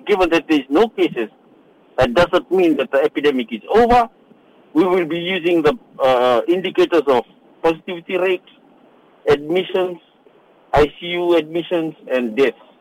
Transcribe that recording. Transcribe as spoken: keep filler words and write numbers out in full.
given that there is no cases, that doesn't mean that the epidemic is over. We will be using the uh, indicators of positivity rates, admissions, I C U admissions, and deaths.